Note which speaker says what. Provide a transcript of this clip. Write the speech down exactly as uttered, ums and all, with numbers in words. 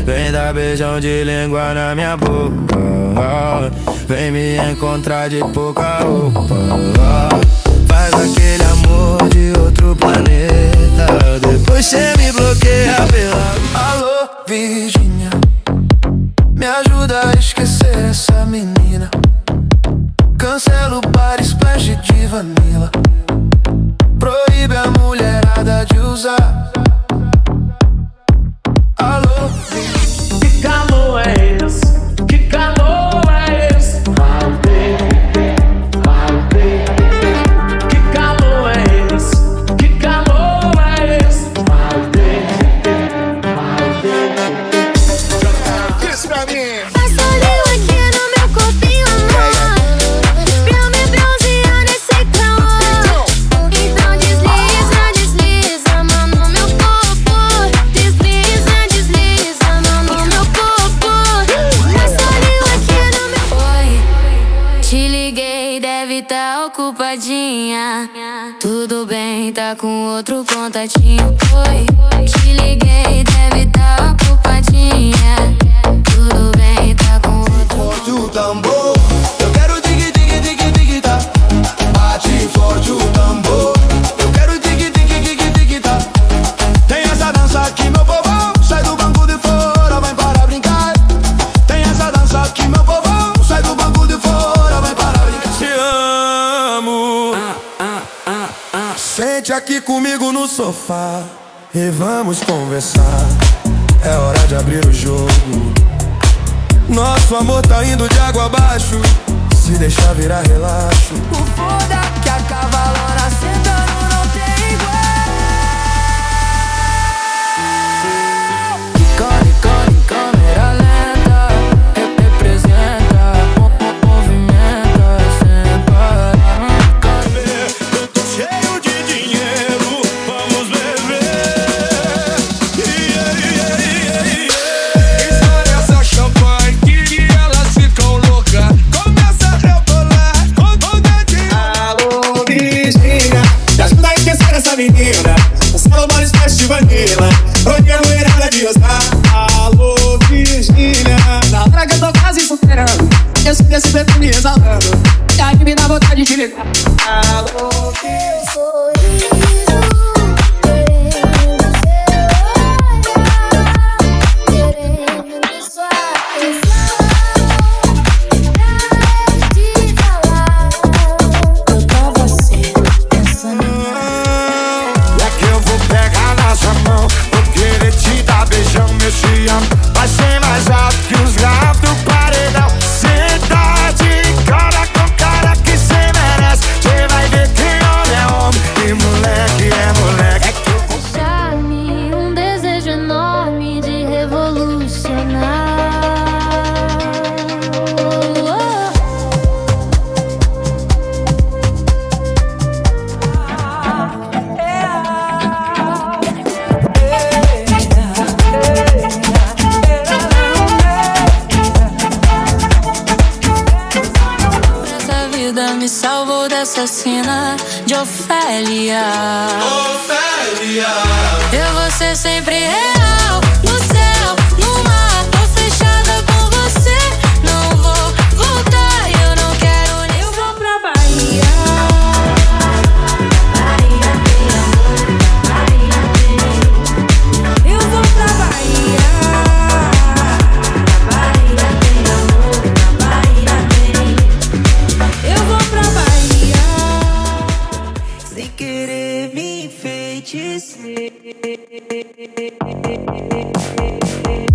Speaker 1: Vem dar beijão de língua na minha boca. Vem me encontrar de pouca roupa. Faz aquele amor de outro planeta. Depois cê me bloqueia pela... Alô, Virgínia, me ajuda a esquecer essa menina. Cancela o bar splash de vanilla. Proíbe a mulherada de usar. Alô,
Speaker 2: que calor é esse? Que calor é esse? How baby, how baby. Que calor é esse? Que calor é esse? How baby, how baby.
Speaker 3: Diz pra mim.
Speaker 4: Passa olhinho aqui no meu corpinho, amor, pra me bronzear nesse calor. Então desliza, desliza, mão no meu corpo. Desliza, desliza, mão no meu corpo. Passa olhinho aqui no meu... Oi, te liguei, deve tá ocupadinha. Tudo bem, tá com outro contatinho. Oi, te liguei, deve tá ocupadinha. Tudo bem, tá com outro.
Speaker 1: forte o tambor, eu quero dig dig dig dig tá. Bate forte o tambor, eu quero dig dig dig dig tá. Tem essa dança aqui, meu povão, sai do banco de fora, vem para brincar. Tem essa dança aqui, meu povão, sai do banco de fora, vem para brincar. Te amo. Sente aqui comigo no sofá e vamos conversar. É hora de abrir o jogo. Nosso amor tá indo de água abaixo. Se deixar virar relaxo. O foda que a cavalona sentando não tem igual. Icone, icone, câmera lenta. Re Representa, mo mo movimenta sem parar. Eu tô cheio de dinheiro, vamos beber. Yeah, yeah, yeah, yeah.
Speaker 3: Estoura essa champanhe que elas ficam loucas. Começa a rebolar com o dedinho.
Speaker 5: Alô, Virgínia, me ajuda a esquecer essa menina. Cancela o bar splash de vanilla. Proíbe a mulherada de usar. Alô, Virgínia, na hora que eu tô quase superando, eu sinto esse perfume exalando. E aí me dá vontade de ligar. Alô, Virgínia.
Speaker 1: É que eu vou pegar na sua mão, vou querer te dar beijão, meu te amo. Vai ser mais alto que os graves do paredão. Cê tá de cara com cara que cê merece. Cê vai ver que homem é homem e moleque é moleque. É que eu vou...
Speaker 4: Deixar-me um desejo enorme de revolucionar.
Speaker 6: Essa vida me salvou dessa cena de Ofélia.
Speaker 1: Ofélia.
Speaker 6: Eu vou ser sempre real, no céu, no mar. Tô fechada com você, não vou voltar. Eu não quero nem... Eu vou pra Bahia. Bahia tem amor, Bahia tem. Eu vou pra Bahia. Bahia tem amor, Bahia tem. Eu vou pra Bahia.
Speaker 7: Sem querer me enfeitiçar.